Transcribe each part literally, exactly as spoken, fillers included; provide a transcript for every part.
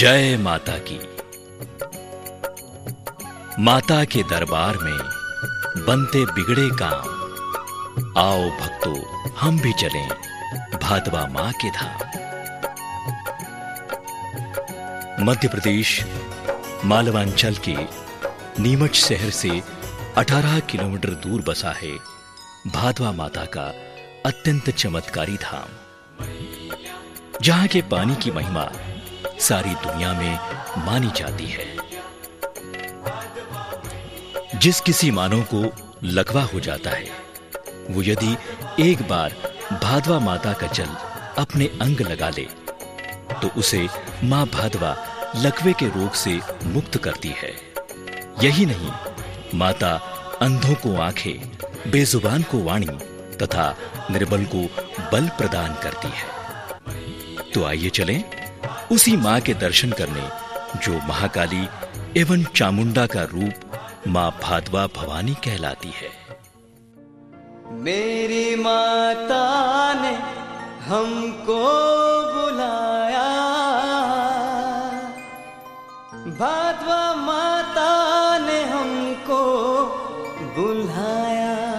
जय माता की। माता के दरबार में बनते बिगड़े काम, आओ भक्तों हम भी चलें भादवा मां के धाम। मध्य प्रदेश मालवांचल के नीमच शहर से अठारह किलोमीटर दूर बसा है भादवा माता का अत्यंत चमत्कारी धाम, जहां के पानी की महिमा सारी दुनिया में मानी जाती है। जिस किसी मानव को लकवा हो जाता है, वो यदि एक बार भादवा माता का जल अपने अंग लगा ले तो उसे मां भादवा लकवे के रोग से मुक्त करती है। यही नहीं, माता अंधों को आंखें, बेजुबान को वाणी तथा निर्बल को बल प्रदान करती है। तो आइए चलें उसी मां के दर्शन करने जो महाकाली एवं चामुंडा का रूप मां भादवा भवानी कहलाती है। मेरी माता ने हमको बुलाया, भादवा माता ने हमको बुलाया।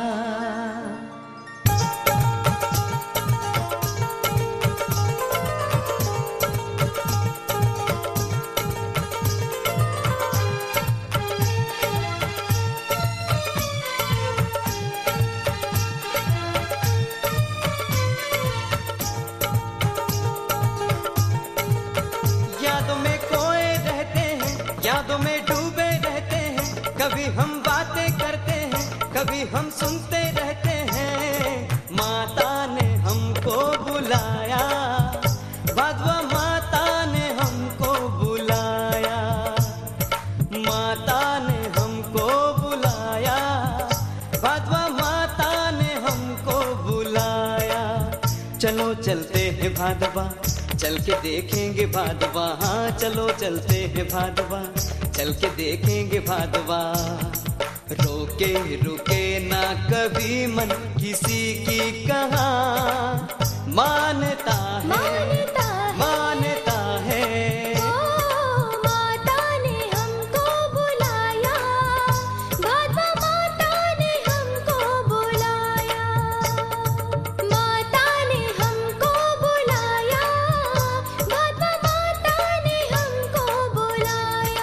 यादों में खोए रहते हैं, यादों में डूबे रहते हैं, कभी हम बातें करते हैं, कभी हम सुनते रहते हैं। माता ने हमको बुलाया, भादवा माता ने हमको बुलाया, माता ने हमको बुलाया, भादवा माता ने हमको बुलाया। चलो चलते हैं भादवा, चल के देखेंगे भादवा, हाँ चलो चलते हैं भादवा, चल के देखेंगे भादवा। रोके रुके ना कभी मन किसी की कहा, मानता है मानता है, मानता है। ओ माता ने हमको बुलाया, भादवा माता ने हमको बुलाया, माता ने हमको बुलाया, भादवा माता ने हमको बुलाया।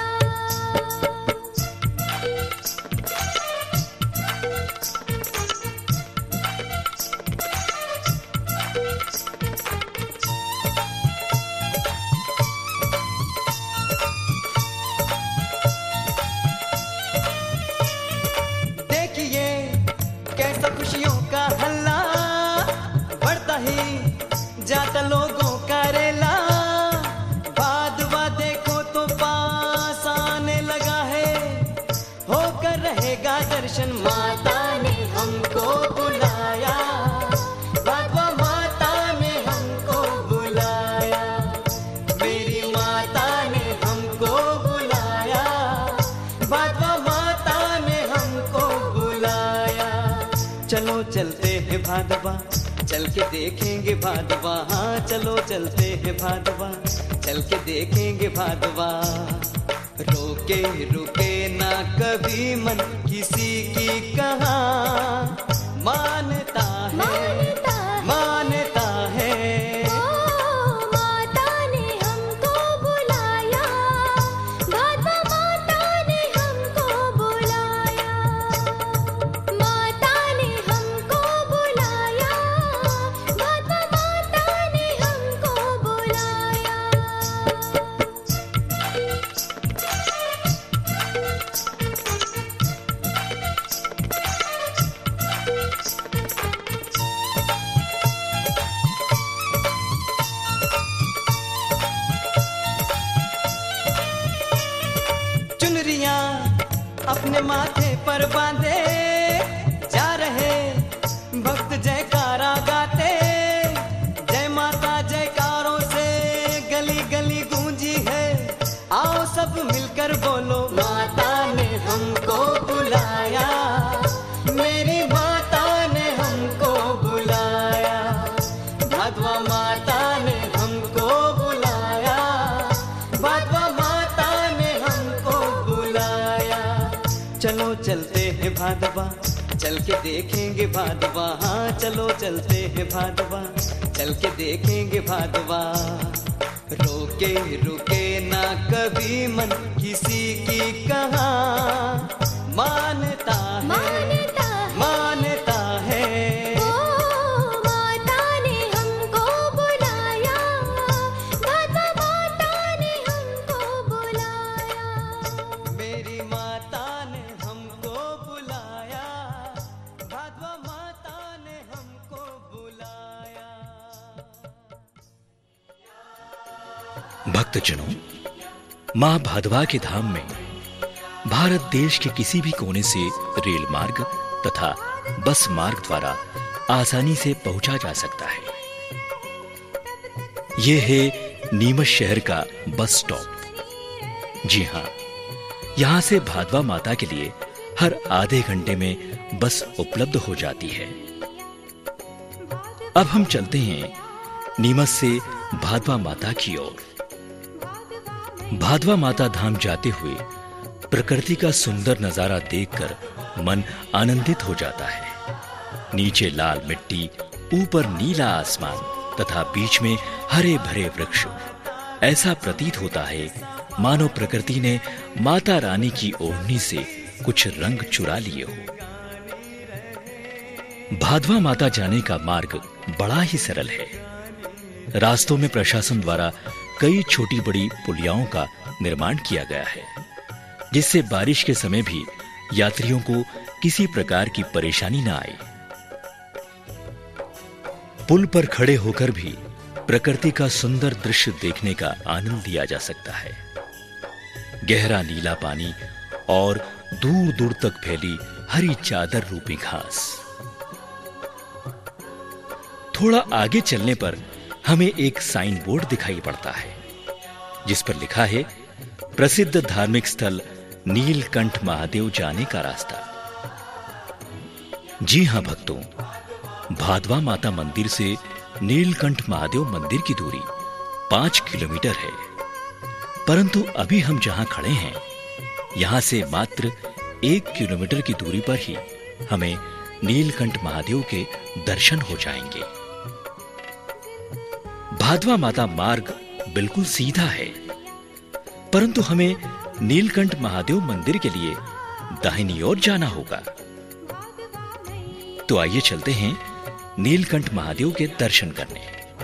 देखिए कैसा खुशियों का हल्ला, बढ़ता ही जाता लोगों का रेला। भादवा देखो तो पास आने लगा है, होकर रहेगा दर्शन। माता ने हमको बुलाया, भादवा माता ने हमको बुलाया, मेरी माता ने हमको बुलाया, भादवा माता ने हमको बुलाया। चलो चलते हैं भादवा, चल के देखेंगे भादवा, हाँ चलो चलते हैं भादवा, चल के देखेंगे भादवा। रोके रुके ना कभी मन किसी की कहा, मानता है मानता है, मानता है। ओ माता ने हमको बुलाया, भादवा माता ने हमको बुलाया, माता ने हमको बुलाया, भादवा माता ने हमको बुलाया। चुनरियां अपने माथे पर बांधे जा रहे भक्त जयकारा गाते। जय माता जयकारों से गली गली गूंजी है, आओ सब मिलकर बोलो। माता ने हमको बुलाया, मेरी माता ने हमको बुलाया, भादवा माता ने हमको बुलाया, भादवा भादवा, चल के देखेंगे भादवा, हाँ चलो चलते हैं भादवा, चल के देखेंगे भादवा। रोके रुके ना कभी मन किसी की कहाँ, मानता है मानता है, मानता है। ओ माता ने हमको बुलाया, भादवा माता ने हमको बुलाया। मेरी माता ने हमको बुलाया, भादवा माता ने हमको बुलाया। भक्तजनों, मां भादवा के धाम में भारत देश के किसी भी कोने से रेल मार्ग तथा बस मार्ग द्वारा आसानी से पहुंचा जा सकता है। यह है नीमच शहर का बस स्टॉप। जी हां, यहां से भादवा माता के लिए हर आधे घंटे में बस उपलब्ध हो जाती है। अब हम चलते हैं नीमच से भादवा माता की ओर। भादवा माता धाम जाते हुए प्रकृति का सुंदर नजारा देखकर मन आनंदित हो जाता है। नीचे लाल मिट्टी, ऊपर नीला आसमान तथा बीच में हरे भरे वृक्ष। ऐसा प्रतीत होता है मानो प्रकृति ने माता रानी की ओढ़नी से कुछ रंग चुरा लिए हो। भादवा माता जाने का मार्ग बड़ा ही सरल है। रास्तों में प्रशासन द्वारा कई छोटी बड़ी पुलियाओं का निर्माण किया गया है, जिससे बारिश के समय भी यात्रियों को किसी प्रकार की परेशानी न आए। पुल पर खड़े होकर भी प्रकृति का सुंदर दृश्य देखने का आनंद लिया जा सकता है। गहरा नीला पानी और दूर दूर तक फैली हरी चादर रूपी घास। थोड़ा आगे चलने पर हमें एक साइन बोर्ड दिखाई पड़ता है, जिस पर लिखा है प्रसिद्ध धार्मिक स्थल नीलकंठ महादेव जाने का रास्ता। जी हां भक्तों, भादवा माता मंदिर से नीलकंठ महादेव मंदिर की दूरी पांच किलोमीटर है, परंतु अभी हम जहां खड़े हैं, यहां से मात्र एक किलोमीटर की दूरी पर ही हमें नीलकंठ महादेव के दर्शन हो जाएंगे। भादवा माता मार्ग बिल्कुल सीधा है, परंतु हमें नीलकंठ महादेव मंदिर के लिए दाहिनी ओर जाना होगा। तो आइए चलते हैं नीलकंठ महादेव के दर्शन करने।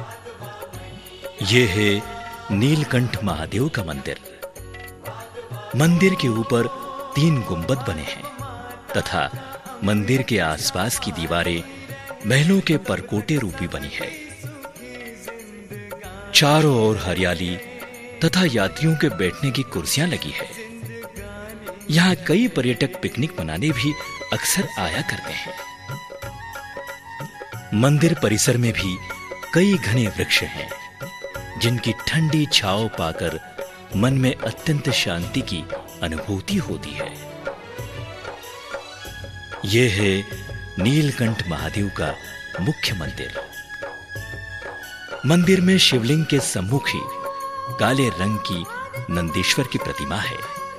यह है नीलकंठ महादेव का मंदिर। मंदिर के ऊपर तीन गुंबद बने हैं तथा मंदिर के आसपास की दीवारें महलों के परकोटे रूपी बनी है। चारों ओर हरियाली तथा यात्रियों के बैठने की कुर्सियां लगी है। यहां कई पर्यटक पिकनिक मनाने भी अक्सर आया करते हैं। मंदिर परिसर में भी कई घने वृक्ष हैं, जिनकी ठंडी छांव पाकर मन में अत्यंत शांति की अनुभूति होती है। यह है नीलकंठ महादेव का मुख्य मंदिर। मंदिर में शिवलिंग के सम्मुख ही काले रंग की नंदीश्वर की प्रतिमा है।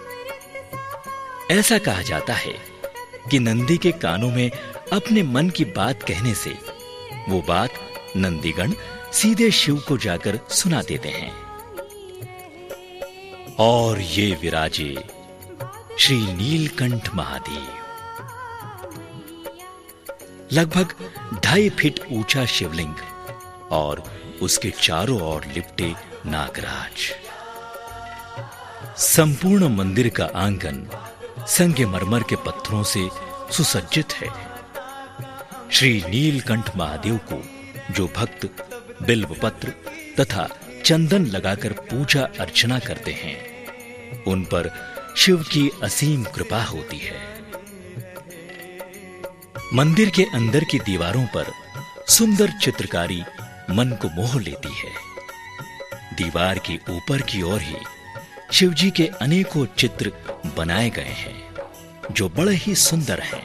ऐसा कहा जाता है कि नंदी के कानों में अपने मन की बात कहने से वो बात नंदीगण सीधे शिव को जाकर सुना देते हैं। और ये विराजे श्री नीलकंठ महादेव। लगभग ढाई फीट ऊंचा शिवलिंग और उसके चारों ओर लिपटे नागराज। संपूर्ण मंदिर का आंगन संगमरमर के पत्थरों से सुसज्जित है। श्री नीलकंठ महादेव को जो भक्त बिल्वपत्र तथा चंदन लगाकर पूजा अर्चना करते हैं, उन पर शिव की असीम कृपा होती है। मंदिर के अंदर की दीवारों पर सुंदर चित्रकारी मन को मोह लेती है। दीवार के ऊपर की ओर ही शिवजी के अनेकों चित्र बनाए गए हैं, जो बड़े ही सुंदर हैं।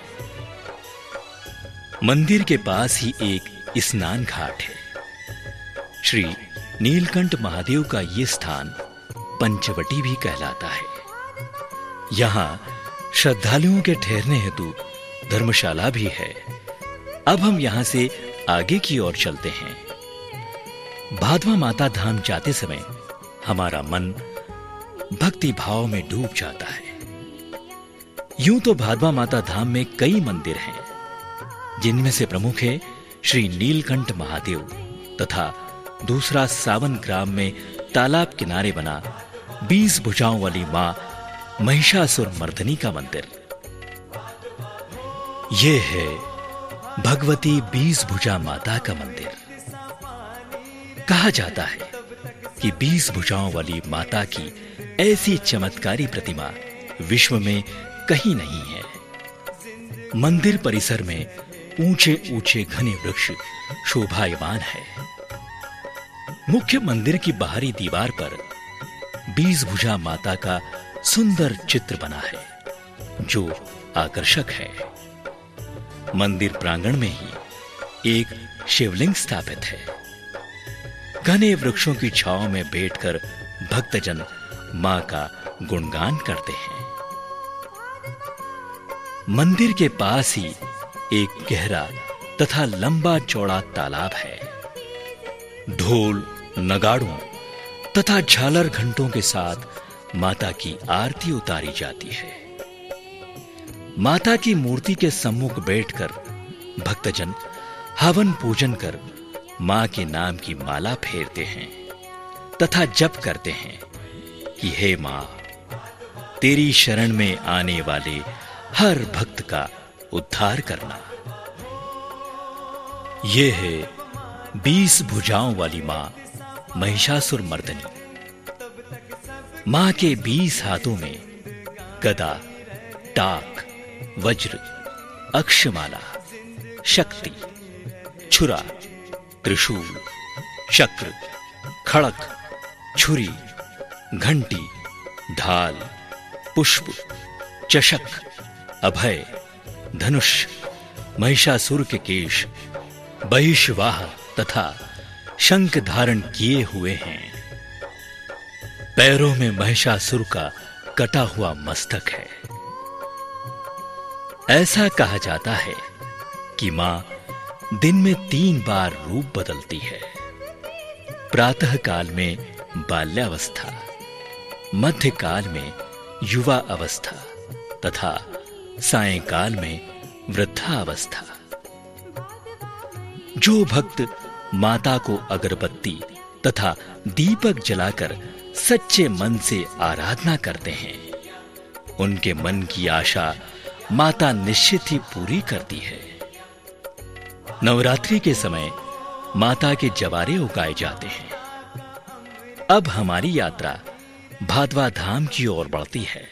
मंदिर के पास ही एक स्नान घाट है। श्री नीलकंठ महादेव का यह स्थान पंचवटी भी कहलाता है। यहां श्रद्धालुओं के ठहरने हेतु धर्मशाला भी है। अब हम यहां से आगे की ओर चलते हैं। भादवा माता धाम जाते समय हमारा मन भक्ति भाव में डूब जाता है। यूं तो भादवा माता धाम में कई मंदिर हैं, जिनमें से प्रमुख है श्री नीलकंठ महादेव तथा दूसरा सावन ग्राम में तालाब किनारे बना बीस भुजाओं वाली मां महिषासुर मर्दनी का मंदिर। यह है भगवती बीस भुजा माता का मंदिर। कहा जाता है कि बीस भुजाओं वाली माता की ऐसी चमत्कारी प्रतिमा विश्व में कहीं नहीं है। मंदिर परिसर में ऊंचे ऊंचे घने वृक्ष शोभायमान है। मुख्य मंदिर की बाहरी दीवार पर बीस भुजा माता का सुंदर चित्र बना है, जो आकर्षक है। मंदिर प्रांगण में ही एक शिवलिंग स्थापित है। घने वृक्षों की छांव में बैठकर भक्तजन मां का गुणगान करते हैं। मंदिर के पास ही एक गहरा तथा लंबा चौड़ा तालाब है। ढोल, नगाड़ों तथा झालर घंटों के साथ माता की आरती उतारी जाती है। माता की मूर्ति के सम्मुख बैठकर भक्तजन हवन पूजन कर मां के नाम की माला फेरते हैं तथा जप करते हैं कि हे मां, तेरी शरण में आने वाले हर भक्त का उद्धार करना। यह है बीस भुजाओं वाली मां महिषासुर मर्दनी। मां के बीस हाथों में गदा, टाक, वज्र, अक्षमाला, शक्ति, छुरा, त्रिशूल, चक्र, खड़क, छुरी, घंटी, ढाल, पुष्प, चषक, अभय, धनुष, महिषासुर के केश, बहिष्वाह तथा शंख धारण किए हुए हैं। पैरों में महिषासुर का कटा हुआ मस्तक है। ऐसा कहा जाता है कि मां दिन में तीन बार रूप बदलती है। प्रातः काल में बाल्यावस्था, मध्यकाल में युवा अवस्था तथा सायंकाल में वृद्धावस्था। जो भक्त माता को अगरबत्ती तथा दीपक जलाकर सच्चे मन से आराधना करते हैं, उनके मन की आशा माता निश्चित ही पूरी करती है। नवरात्रि के समय माता के जवारे उगाए जाते हैं। अब हमारी यात्रा भादवा धाम की ओर बढ़ती है।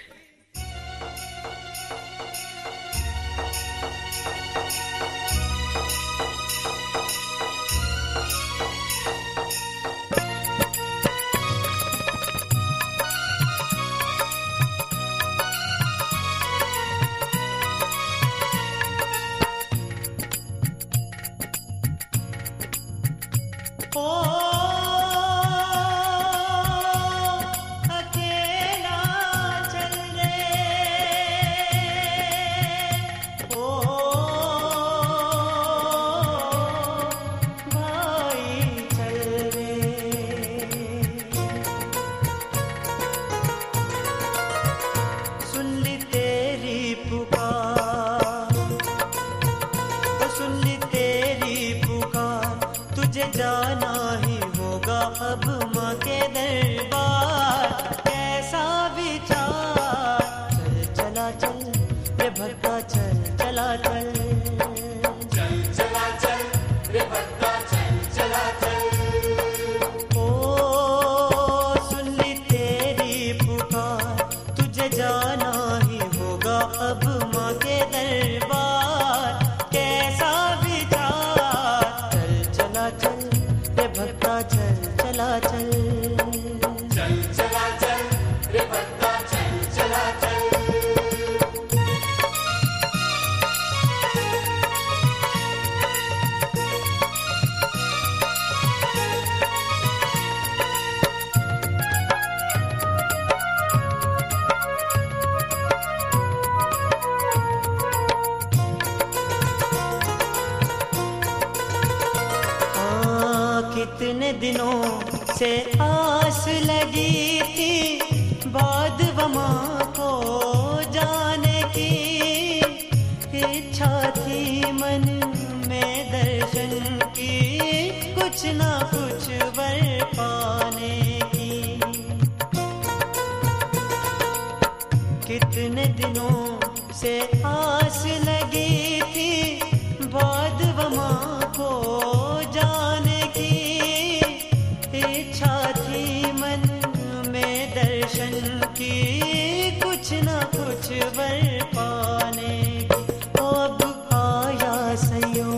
जाना है कितने दिनों से आस लगी थी भादवा माँ को जाने की, इच्छा थी मन में दर्शन की, कुछ ना कुछ वर पाने की। कितने दिनों से आस लगी थी भादवा माँ को जाने की, इच्छा थी मन में दर्शन की, कुछ ना कुछ वर पाने की। ओ अब आया सयो,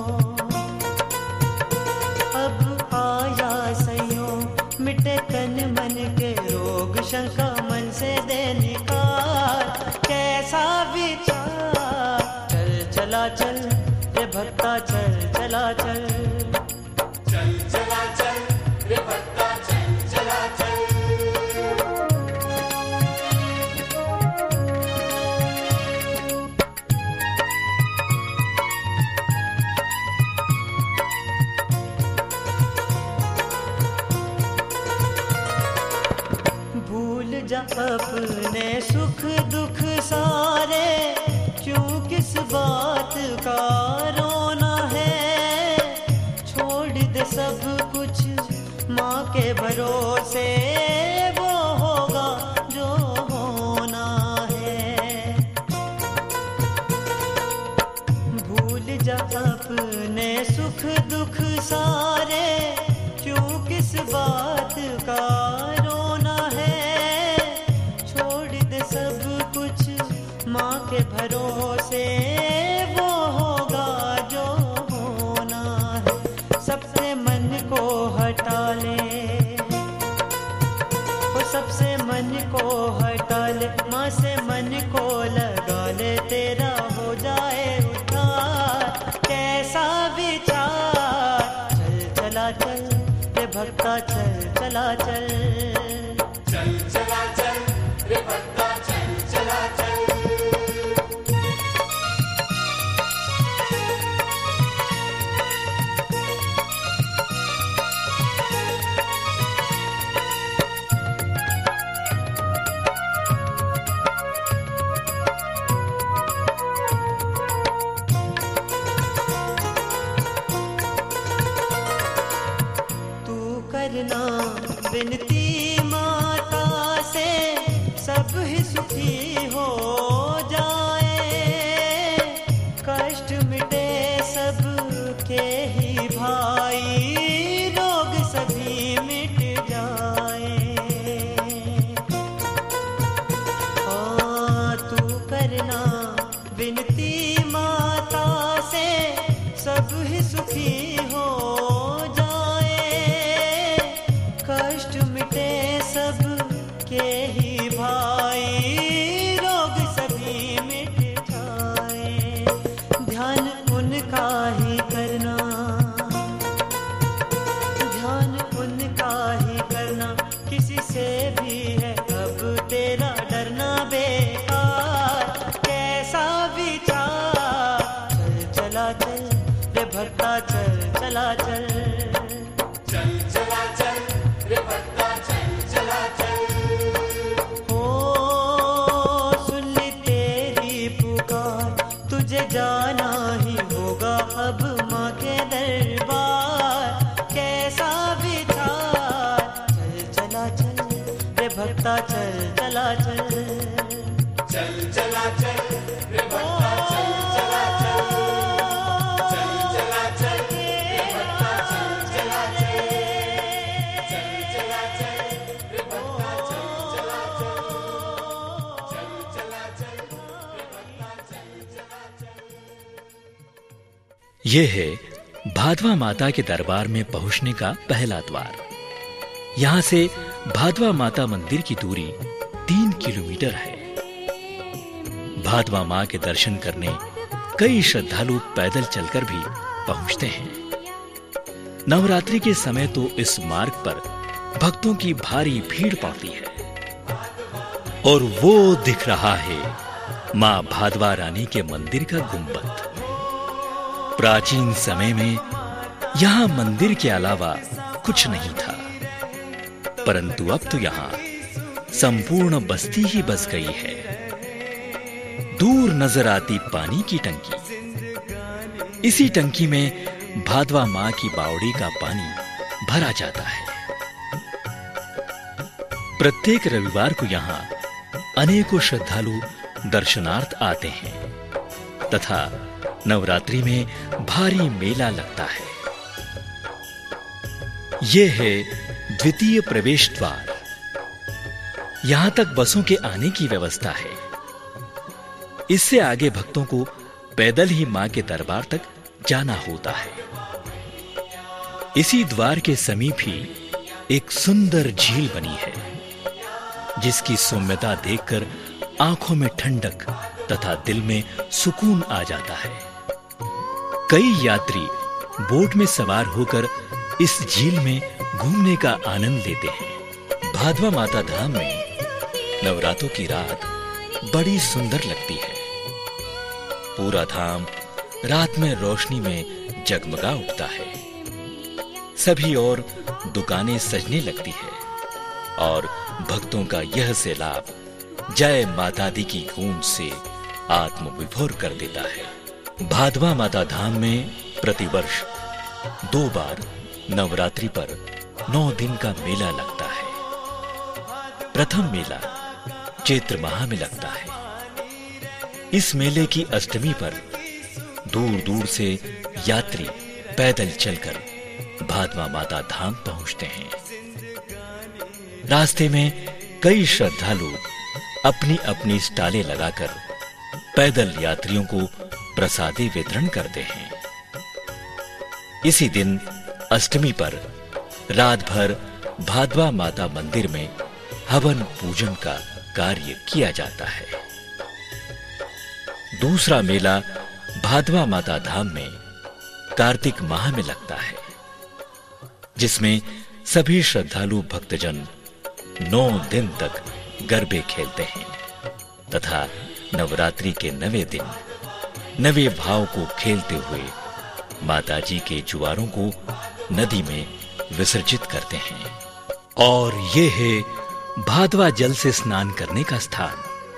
अब आया सयो, मिटे तन मन के रोग शंका मन से दे निकाल। कैसा विचार, चल चला चल रे भक्ता, चल चला चल, चल चला चल रे भक्ता, चल चला चल। भूल जा अपने सुख दुख सारे, क्यों किस बात का रोना है। छोड़ दे सब कुछ माँ के भरोसे, वो होगा जो होना है। भूल जा अपने सुख दुख सारे, क्यों किस बात का रोना है। छोड़ दे सब कुछ माँ के भरोसे, वो होगा जो होना है। सबसे मन को हटा ले, वो सबसे मन को हटा ले, माँ से मन को लगा ले, तेरा हो जाए उद्धार। कैसा विचार, चल चला चल रे भक्ता, चल चला चल, चल चला चल रे भक्ता, चल चला चल। करना विनती माता से, सब ही सुखी हो जाए। कष्ट मिटे सब के ही भाई, रोग सभी मिट जाए। हाँ तू करना विनती माता से, सब ही सुखी हो कष्ट मिटे सब के ही भाई, रोग सभी मिट जाए। ध्यान उनका ही करना, ध्यान उनका ही करना, किसी से भी है अब तेरा डरना बेकार। कैसा विचार, चल चला चल रे भक्ता, चल चला चल, चल चला चल रे भक्ता, चल चला चल। ओ सुन ली तेरी पुकार, तुझे जाना ही होगा अब माँ के दरबार। कैसा विचार, चल चला चल रे भक्ता, चल चला चल, चल चला चल रे भक्ता, चल चला चल, चल चला चल रे भक्ता, चल चला चल, चल चला चल रे भक्ता, चल चला चल, चल चला चल रे भक्ता, चल चला चल। यह है भादवा माता के दरबार में पहुंचने का पहला द्वार। यहां से भादवा माता मंदिर की दूरी तीन किलोमीटर है। भादवा मां के दर्शन करने कई श्रद्धालु पैदल चलकर भी पहुंचते हैं। नवरात्रि के समय तो इस मार्ग पर भक्तों की भारी भीड़ पड़ती है। और वो दिख रहा है मां भादवा रानी के मंदिर का गुंबद। प्राचीन समय में यहां मंदिर के अलावा कुछ नहीं था, परंतु अब तो यहाँ संपूर्ण बस्ती ही बस गई है। दूर नजर आती पानी की टंकी, इसी टंकी में भादवा मां की बावड़ी का पानी भरा जाता है। प्रत्येक रविवार को यहाँ अनेकों श्रद्धालु दर्शनार्थ आते हैं तथा नवरात्रि में भारी मेला लगता है। यह है द्वितीय प्रवेश द्वार। यहां तक बसों के आने की व्यवस्था है। इससे आगे भक्तों को पैदल ही मां के दरबार तक जाना होता है। इसी द्वार के समीप ही एक सुंदर झील बनी है, जिसकी सौम्यता देखकर आंखों में ठंडक तथा दिल में सुकून आ जाता है। कई यात्री बोट में सवार होकर इस झील में घूमने का आनंद लेते हैं। भादवा माता धाम में नवरात्रों की रात बड़ी सुंदर लगती है। पूरा धाम रात में रोशनी में जगमगा उठता है। सभी ओर दुकानें सजने लगती है और भक्तों का यह सैलाब जय माता दी की गूंज से आत्मविभोर कर देता है। भादवा माता धाम में प्रतिवर्ष दो बार नवरात्रि पर नौ दिन का मेला लगता है। प्रथम मेला चैत्र माह में लगता है। इस मेले की अष्टमी पर दूर दूर से यात्री पैदल चलकर भादवा माता धाम पहुंचते हैं। रास्ते में कई श्रद्धालु अपनी अपनी स्टालें लगाकर पैदल यात्रियों को प्रसादी वितरण करते हैं। इसी दिन अष्टमी पर रात भर भादवा माता मंदिर में हवन पूजन का कार्य किया जाता है। दूसरा मेला भादवा माता धाम में कार्तिक माह में लगता है, जिसमें सभी श्रद्धालु भक्तजन नौ दिन तक गरबे खेलते हैं तथा नवरात्रि के नवे दिन नवे भाव को खेलते हुए माताजी के जुआरों को नदी में विसर्जित करते हैं। और ये है भादवा जल से स्नान करने का स्थान।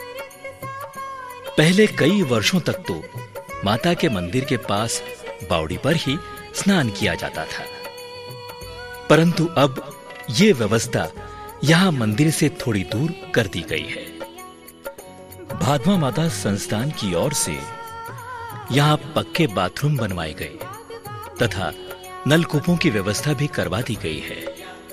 पहले कई वर्षों तक तो माता के मंदिर के पास बावड़ी पर ही स्नान किया जाता था, परंतु अब ये व्यवस्था यहां मंदिर से थोड़ी दूर कर दी गई है। भादवा माता संस्थान की ओर से यहां पक्के बाथरूम बनवाए गए तथा नलकूपों की व्यवस्था भी करवा दी गई है।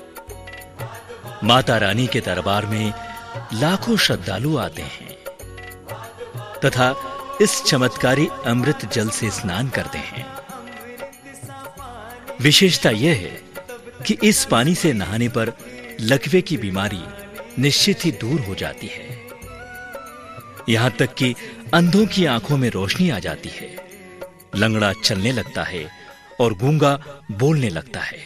माता रानी के दरबार में लाखों श्रद्धालु आते हैं तथा इस चमत्कारी अमृत जल से स्नान करते हैं। विशेषता यह है कि इस पानी से नहाने पर लकवे की बीमारी निश्चित ही दूर हो जाती है। यहां तक कि अंधों की आंखों में रोशनी आ जाती है, लंगड़ा चलने लगता है और गूंगा बोलने लगता है।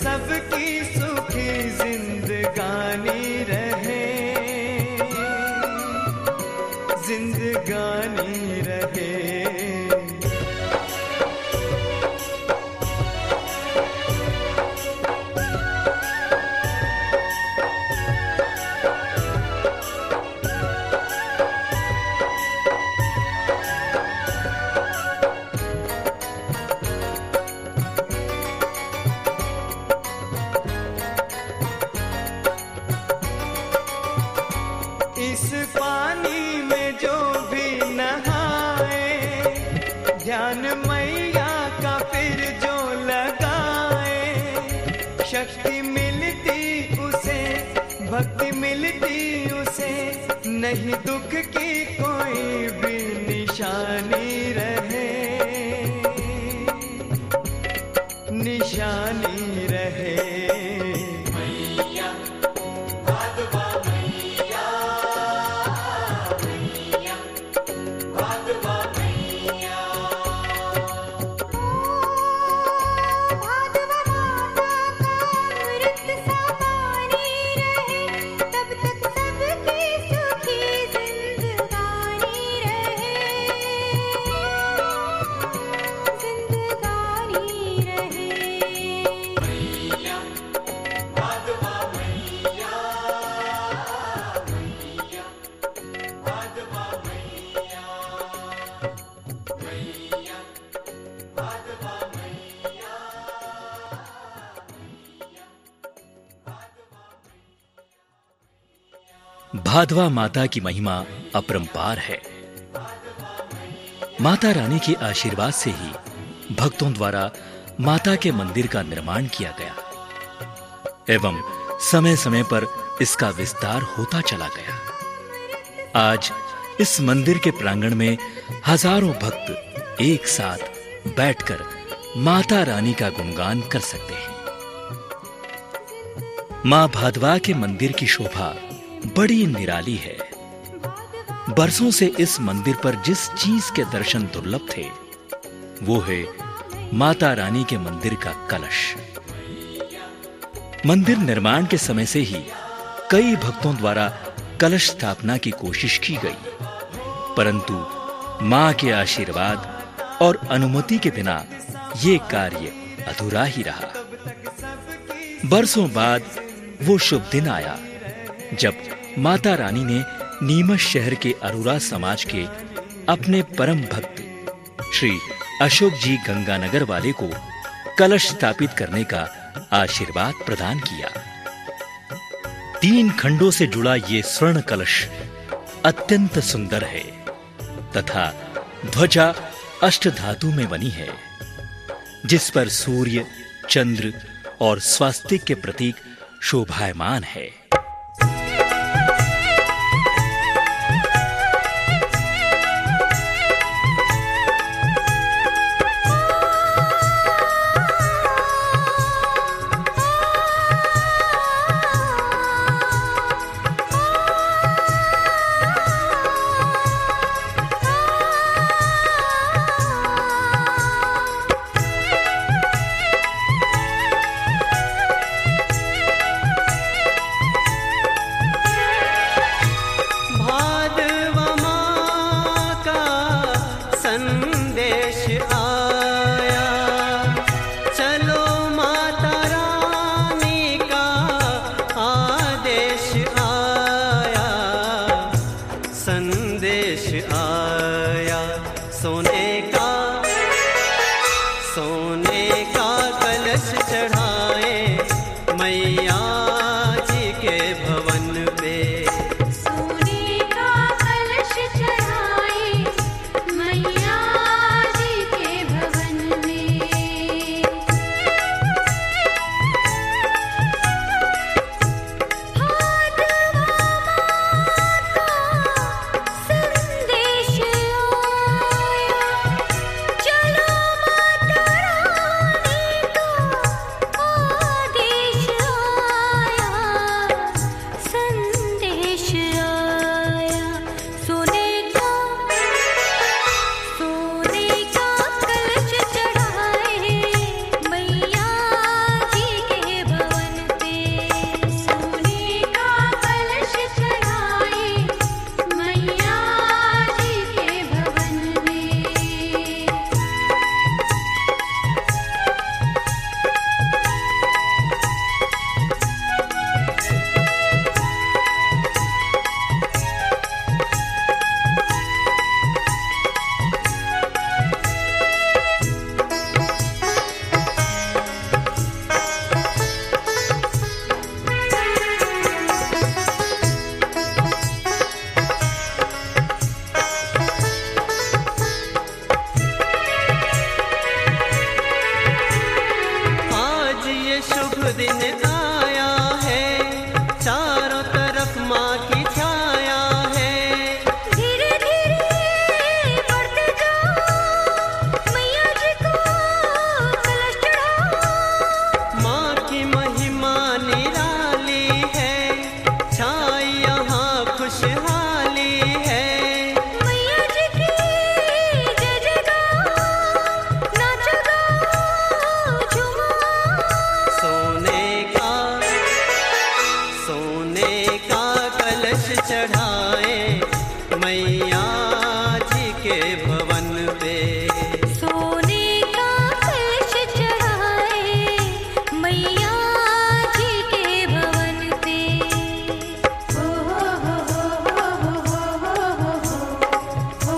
सबकी सुखी जिंदगानी रहे, जिंदगानी रहे। इस पानी में जो भी नहाए, ध्यान मैया का फिर जो लगाए, शक्ति मिलती उसे, भक्ति मिलती उसे, नहीं दुख की कोई भी निशानी रहे, निशानी रहे। भादवा माता की महिमा अपरंपार है। माता रानी के आशीर्वाद से ही भक्तों द्वारा माता के मंदिर का निर्माण किया गया एवं समय समय पर इसका विस्तार होता चला गया। आज इस मंदिर के प्रांगण में हजारों भक्त एक साथ बैठकर माता रानी का गुणगान कर सकते हैं। मां भादवा के मंदिर की शोभा बड़ी निराली है। बरसों से इस मंदिर पर जिस चीज के दर्शन दुर्लभ थे, वो है माता रानी के मंदिर का कलश। मंदिर निर्माण के समय से ही कई भक्तों द्वारा कलश स्थापना की कोशिश की गई, परंतु मां के आशीर्वाद और अनुमति के बिना ये कार्य अधूरा ही रहा। बरसों बाद वो शुभ दिन आया जब माता रानी ने नीमच शहर के अरोरा समाज के अपने परम भक्त श्री अशोक जी गंगानगर वाले को कलश स्थापित करने का आशीर्वाद प्रदान किया। तीन खंडों से जुड़ा ये स्वर्ण कलश अत्यंत सुंदर है तथा ध्वजा अष्टधातु में बनी है, जिस पर सूर्य, चंद्र और स्वास्तिक के प्रतीक शोभायमान है। चलो माता रानी का शुभ दिन आया है, चारों तरफ माँ की छाया है। धीरे धीरे बढ़ते जाओ, मैया जी को कलश चढ़ाओ। माँ की महिमा निराली है, छाई यहाँ खुशहाली है। मैया जी की जय जय गाओ, नाचो गाओ झूमो। सोने का सोने का कलश चढ़ाए मैया जी के भवन पे। सोने का कलश चढ़ाए मैया जी के भवन पे। हो हो हो हो हो हो हो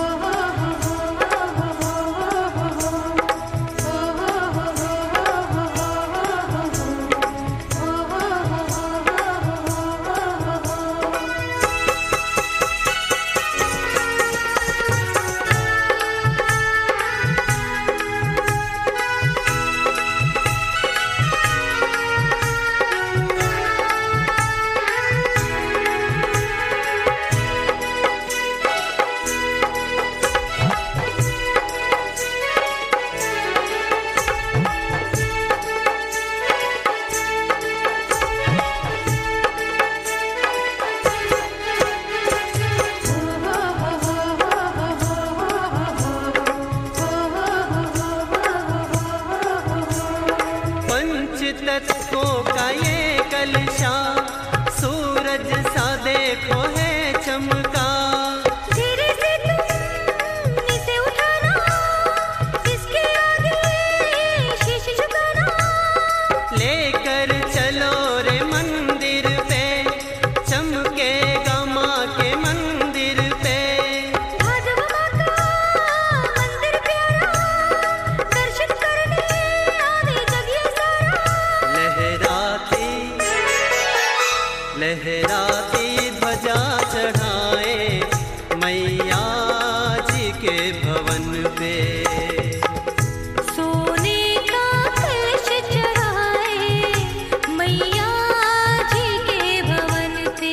पंचतत्वों का ये कलशा, सूरज सा देखो है चमका। धीरे से तुम इसे उठाना, इसके आगे शीश झुकाना। लेकर चलो रे मंदिर पे, चमकेगा माँ के मंदिर पे। भादव माँ का मंदिर प्यारा, दर्शन करने आवे जग ये सारा। लहराती लहराती ध्वजा चढ़ाए मैया जी के भवन पे। सोने का कलश चढ़ाए मैया जी के भवन पे।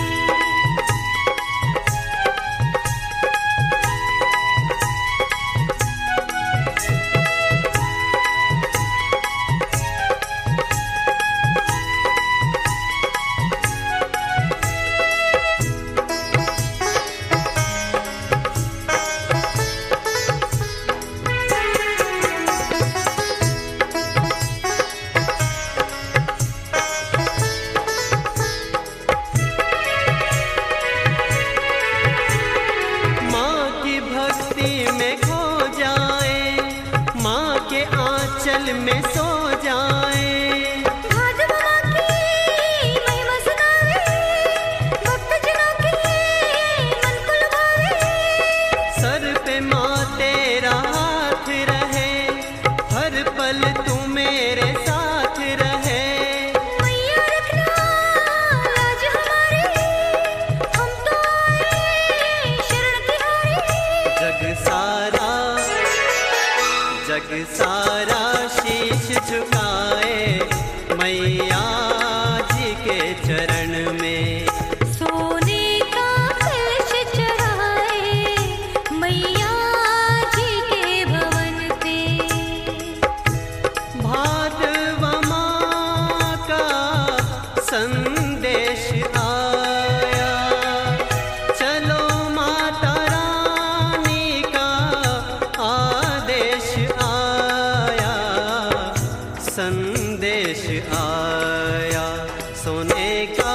माँ की भक्ति में खो जाए, माँ के आंचल में सो जाए। भादव माँ की महिमा सुनावे, भक्तजनों के मन को लुभावे। सर पे माँ तेरा हाथ रहे, हर पल तू मेरे साथ रहे। मैया रखना लाज हमारी, हम तो आए शरण तिहारी। जग सारा जग सारा शीश झुकाए मैया जी के चरण में। सोने का कलश चढ़ाए मैया जी के भवन पे। भादव माँ का संदेश आया, चलो माता रानी का आदेश आया। संदेश आया सोने का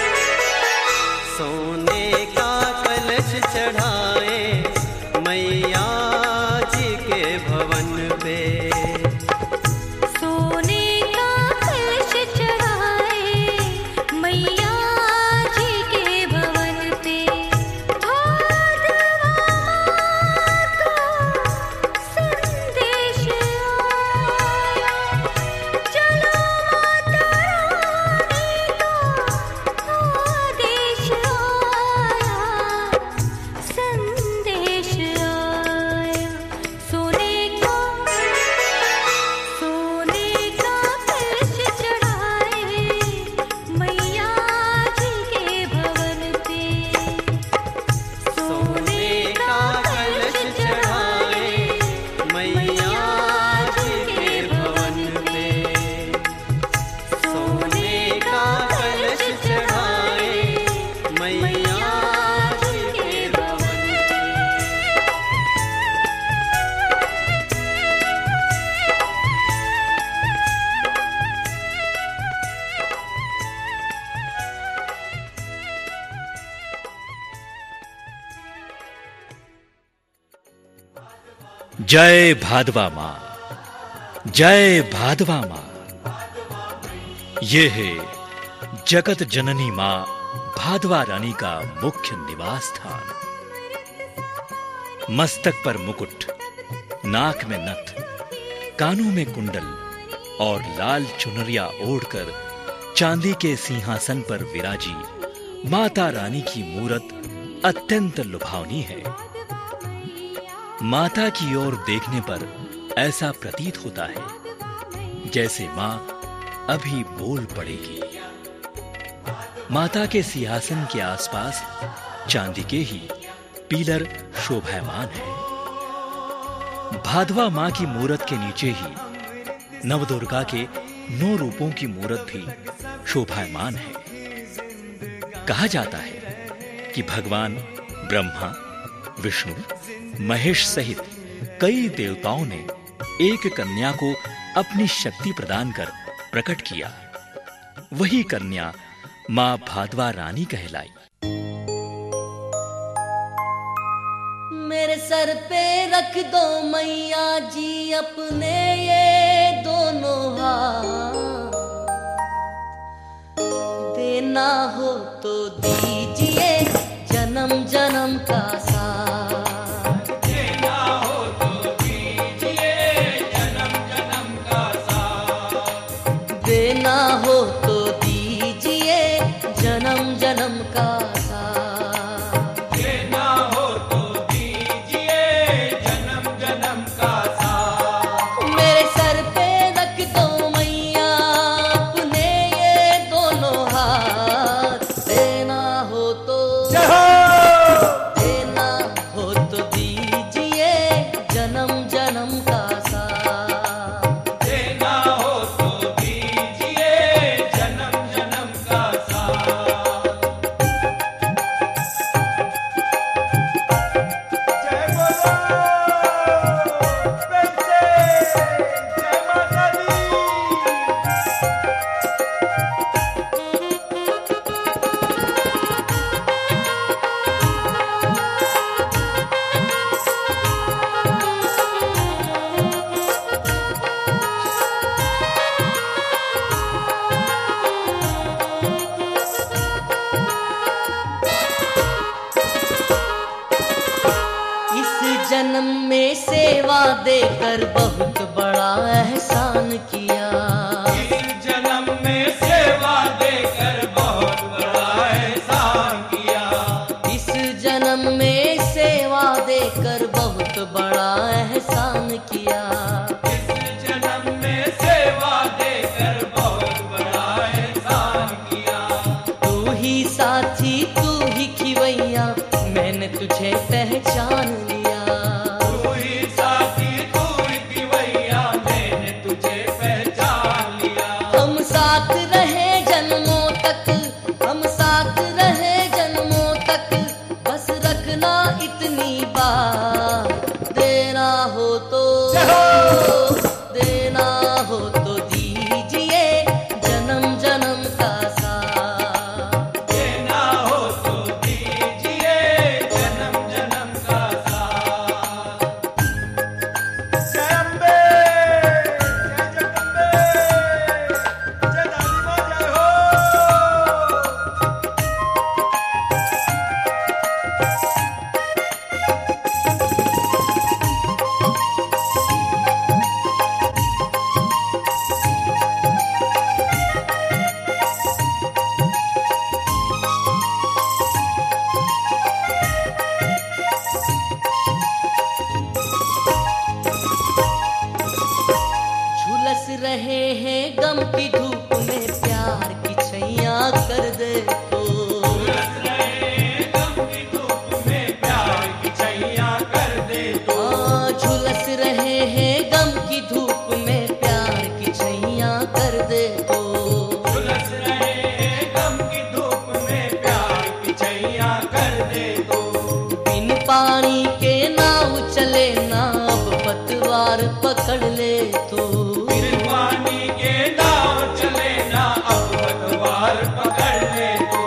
सोने का कलश चढ़ाए मैया जी के भवन पे। सोने का कलश चढ़ाए जय भादवा माँ, जय भादवा माँ। ये है जगत जननी माँ भादवा रानी का मुख्य निवास स्थान। मस्तक पर मुकुट, नाक में नथ, कानों में कुंडल और लाल चुनरिया ओढ़कर चांदी के सिंहासन पर विराजी माता रानी की मूरत अत्यंत लुभावनी है। माता की ओर देखने पर ऐसा प्रतीत होता है जैसे मां अभी बोल पड़ेगी। माता के सिंहासन के आसपास चांदी के ही पीलर शोभायमान है। भादवा मां की मूरत के नीचे ही नवदुर्गा के नौ रूपों की मूरत भी शोभायमान है। कहा जाता है कि भगवान ब्रह्मा, विष्णु, महेश सहित कई देवताओं ने एक कन्या को अपनी शक्ति प्रदान कर प्रकट किया। वही कन्या मां भादवा रानी कहलाई। मेरे सर पे रख दो मैया जी अपने ये दोनों हाथ, देना हो तो दीजिए जन्म जन्म का साथ, देना हो तो दीजिए जन्म जन्म का साथ, देना हो तो दीजिए जन्म जन्म का साथ, देना हो तो दीजिए जन्म जन्म का साथ। मेरे सर पे रख दो मैया अपने ये दोनों हाथ, देना हो तो देना हो तो दीजिए जन्म जन्म का साथ, देना हो तो दीजिए जन्म जन्म का साथ। जय बोलो प्रेम से, जय माता दी। इस जन्म में सेवा देकर बहुत बड़ा एहसान किया, इस जन्म में सेवा देकर बहुत बड़ा एहसान किया, इस जन्म में सेवा देकर बहुत बड़ा एहसान किया, इस जन्म में सेवा देकर बहुत बड़ा एहसान किया। तू ही साथी तू ही खिवैया मैंने तुझे पहचान लिया, तू ही साथी तू ही खिवैया मैंने तुझे पहचान लिया। हम साथ रहे जन्मों तक, हम साथ रहे जन्मों तक, बस रखना इतनी बात, देना हो तो देना हो तो दीजिए जन्म जन्म का साथ, देना हो तो दीजिए जन्म जन्म का साथ। जय अम्बे, जय जगदम्बे, जय दादी माँ जय हो। झुलस रहे हैं गम की धूप में प्यार की छैया कर दे तो, झुलस रहे गम की धूप में प्यार की छैया कर दे तो, हाँ, झुलस रहे हैं गम की धूप में प्यार की छैया कर दे तो, झुलस रहे गम की धूप में प्यार की छैया कर दे तो। बिन पानी के नाव चले ना अब पतवार पकड़ ले तो, बिन पानी के नाव चले ना अब पतवार पकड़ ले तो,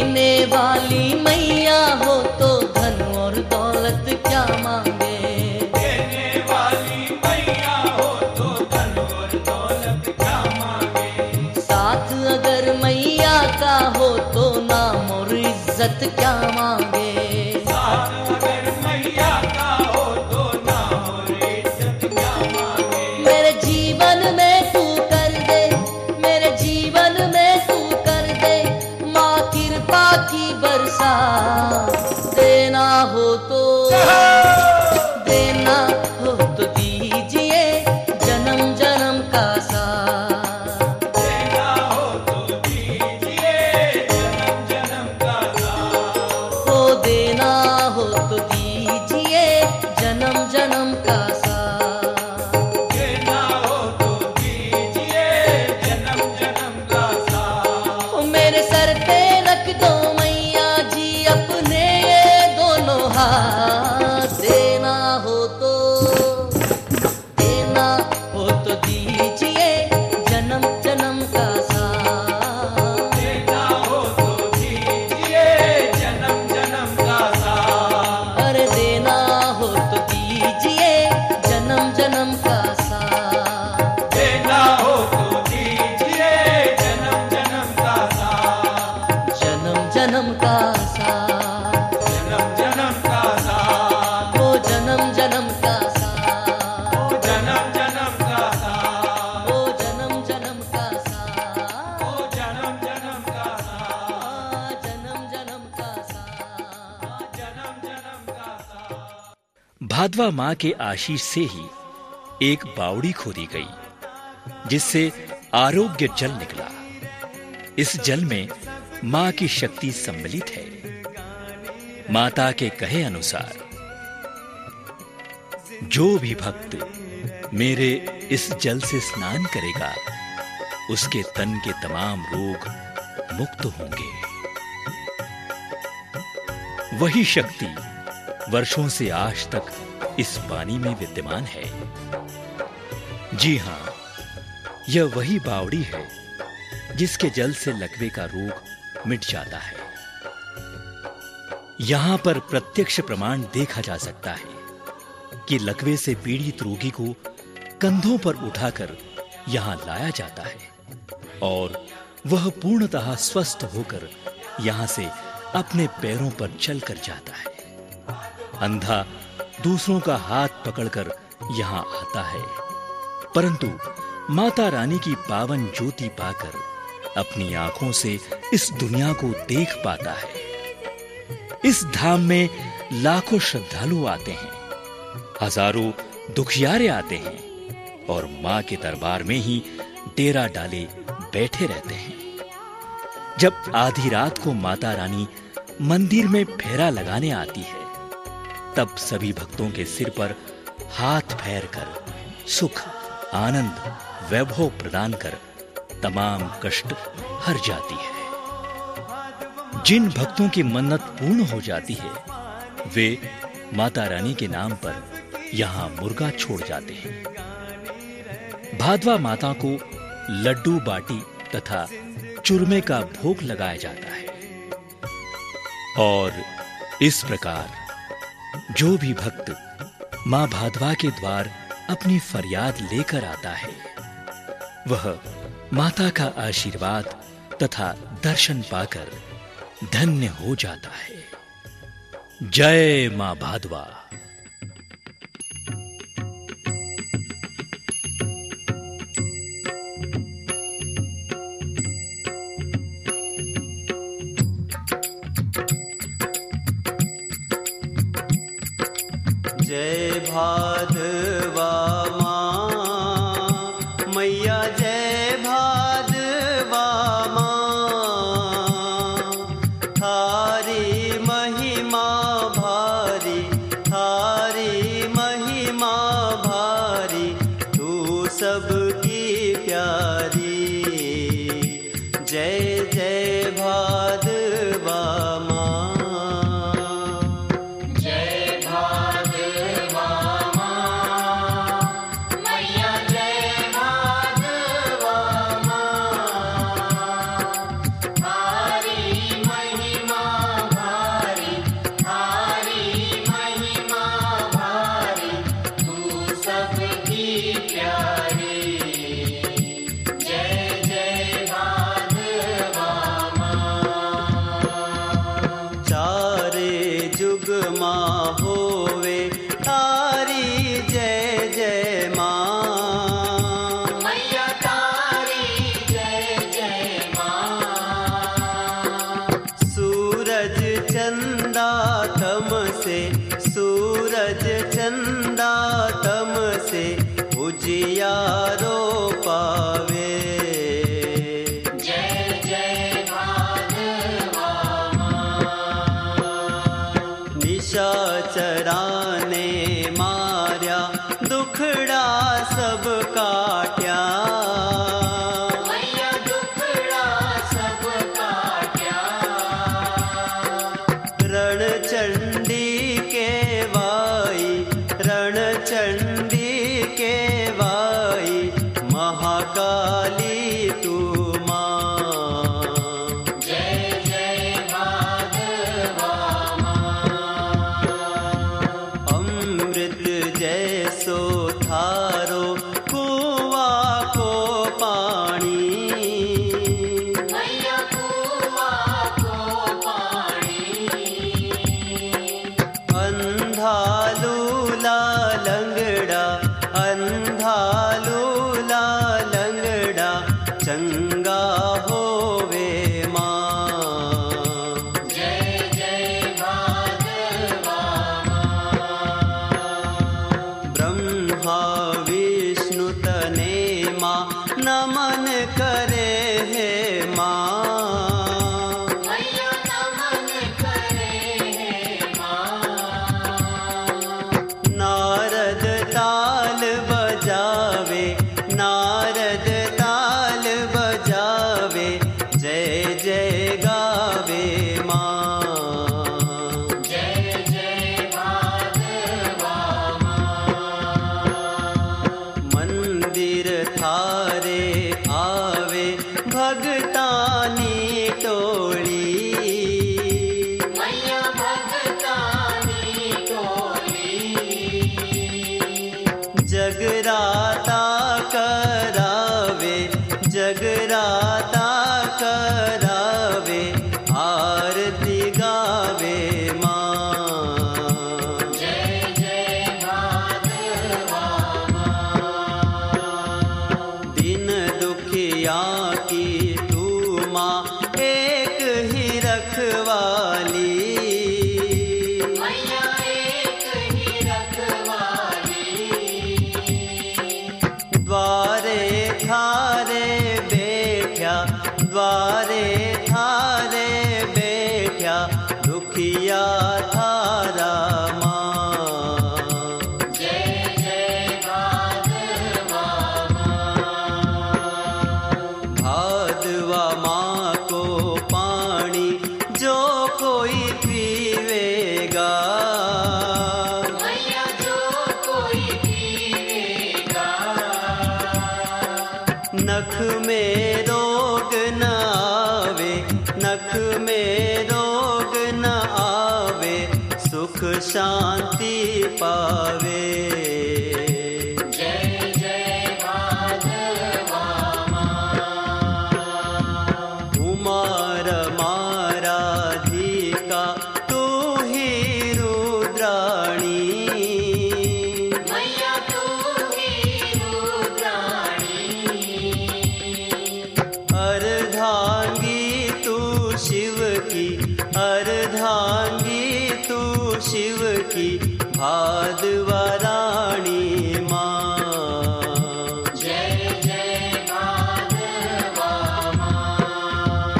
देने वाली मैया हो तो धन और दौलत क्या मांगे। देने वाली मैया हो तो धन और दौलत क्या मांगे। साथ अगर मैया का हो तो नाम और इज्जत क्या मांगे। साथ अगर मैया का हो तो नाम और इज्जत क्या मांगे। मेरे जीवन में तू कर दे, मेरे जीवन में तू कर दे माँ कृपा की बरसा। देना हो तो देना हो तो दीजिए जन्म जन्म का साथ। देना हो तो दीजिए जन्म जन्म का साथ। हो देना हो तो दीजिए जन्म जन्म का साथ। देना हो तो दीजिए जन्म जन्म का साथ। ओ मेरे सर पे रख दो मैया जी अपने ये दोनों हाथ। देना हो तो देना हो तो दीजिए जन्म जन्म का साथ। देना हो तो दीजिए जन्म जन्म का साथ। अरे देना हो तो दीजिए जन्म जन्म का साथ। देना हो तो दीजिए जन्म जन्म का साथ। जन्म जन्म का साथ। जन्म जन्म का साथ। ओ जन्म जन्म का साथ। ओ जन्म जन्म का साथ। ओ जन्म जन्म का साथ। ओ जन्म जन्म का साथ। जन्म जन्म का साथ। जन्म जन्म का साथ। भादवा माँ के आशीष से ही एक बावड़ी खोदी गई जिससे आरोग्य जल निकला। इस जल में माँ की शक्ति सम्मिलित है। माता के कहे अनुसार जो भी भक्त मेरे इस जल से स्नान करेगा उसके तन के तमाम रोग मुक्त होंगे। वही शक्ति वर्षों से आज तक इस पानी में विद्यमान है। जी हां, यह वही बावड़ी है जिसके जल से लकवे का रोग मिट जाता है। यहां पर प्रत्यक्ष प्रमाण देखा जा सकता है कि लकवे से पीड़ित रोगी को कंधों पर उठाकर यहां लाया जाता है और वह पूर्णतः स्वस्थ होकर यहां से अपने पैरों पर चलकर जाता है। अंधा दूसरों का हाथ पकड़कर यहां आता है, परंतु माता रानी की पावन ज्योति पाकर अपनी आंखों से इस दुनिया को देख पाता है। इस धाम में लाखों श्रद्धालु आते हैं, हजारों दुखियारे आते हैं और मां के दरबार में ही डेरा डाले बैठे रहते हैं। जब आधी रात को माता रानी मंदिर में फेरा लगाने आती है, तब सभी भक्तों के सिर पर हाथ फेर कर सुख, आनंद, वैभव प्रदान कर तमाम कष्ट हर जाती है। जिन भक्तों की मन्नत पूर्ण हो जाती है, वे माता रानी के नाम पर यहां मुर्गा छोड़ जाते हैं। भादवा माता को लड्डू बाटी तथा चूरमे का भोग लगाया जाता है और इस प्रकार जो भी भक्त मां भादवा के द्वार अपनी फरियाद लेकर आता है, वह माता का आशीर्वाद तथा दर्शन पाकर धन्य हो जाता है। जय मां भादवा। जय भादवा माँ मैया, जय भादवा माँ। थारी महिमा भारी, थारी महिमा भारी, तू सबकी प्यारी। जय जय भादवा माँ। महिमा चंदा तम से, सूरज चंदा तम से उजियारो पावे। जय जय भागवा मां। निशाचरा ने मार्या, दुखड़ा सब काट्या। मैया दुखड़ा सब काट्या। रणचंडी के वाई, रणचंडी के वाई, महाकाली तू मां। जय जय भागवा मां। अमृत जैसो थारो कुआ को पानी। मैया कुआ को पानी। अंधा लूला लंगड़ा, अंधा लूला लंगड़ा, चंगा होवे मां। जय जय भागवा मां। ब्रह्मा विष्णु तने मां, नमन करे हे मां। मैया नमन करे हे मां। नारद ताल बजावे, नारद ताल बजावे, जय जय गावे मां। जय जय भागवा मां। मंदिर थारे आवे भगतानी टोली। मैया भगतानी टोली। जगराता करावे, जगराता करावे, आरती गावे मां। जय जय भागवा मां। दिन दुखिया की तू मां, एक ही रखवाली। मैया एक ही रखवाली। द्वारे थारे बैठ्या, द्वारे थारे बैठ्या, दुखिया थारा मां। जय जय भागवा मां। भादवा माँ को पानी जो कोई पीवेगा। मैया जो कोई पीवेगा। नख में रोग न आवे, नख में रोग न आवे, सुख शांति पावे। जय जय भागवा मां। उमार माराधिका तू ही रुद्राणी। मैया तू ही रुद्राणी। अर्धांगी तू शिव की, अर्धांगी तू शिव की, भादवा रानी मां। जय जय भागवा मां।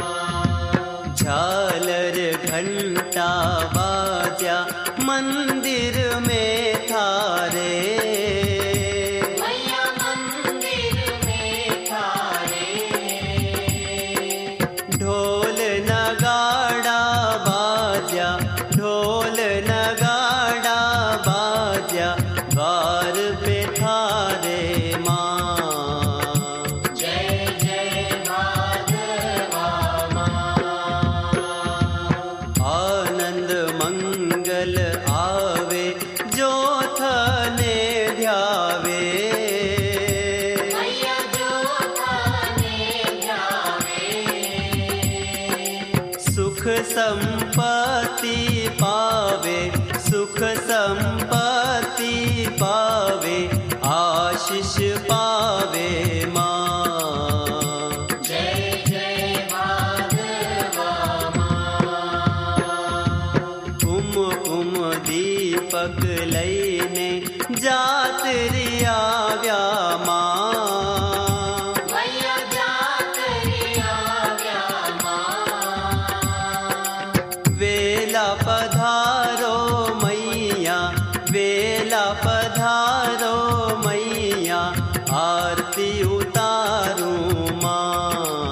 झालर घंटा बाजा मंदिर में थारे। मैया मंदिर में थारे। ढोल नगाड़ा बाजा, ढोल नगाड़ा बाजा, द्वार पे थारे मां। जय जय भागवा मां। आनंद मंगल आवे, जो थने ध्यावे। मैया जो थाने ध्यावे। सुख संपत्ति पावे, सुख संपत्ति पावे, आशीष पावे मां। जय जय भागवा मां। दीपक लईने जात रिया व्यामा मैया जात रिया व्यामा वेला पधारो मैया वेला पधारो मैया आरती उतारू माँ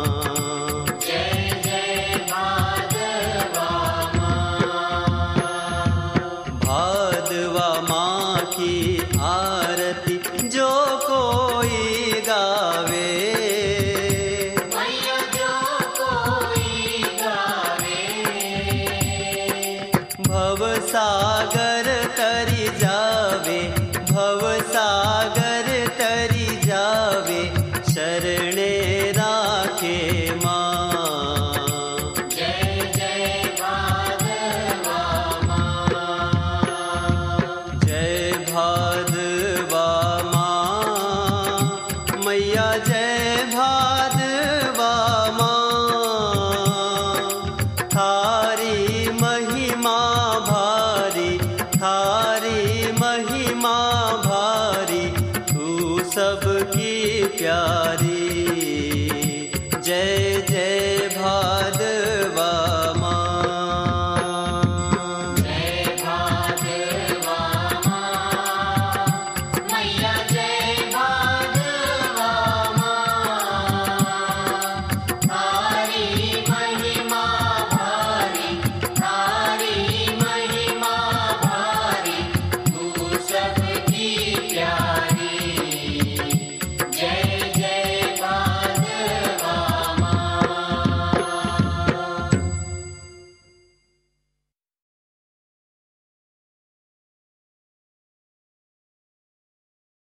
जय जय भादवा भादवा माँ की आरती जो कोई गावे मैया जो कोई गावे भव सागर तरी जावे भव सागर तरी जावे शरणे राखे माँ जय जय भादवा जय भादवा माँ मैया जय भादवा माँ थारी महिमा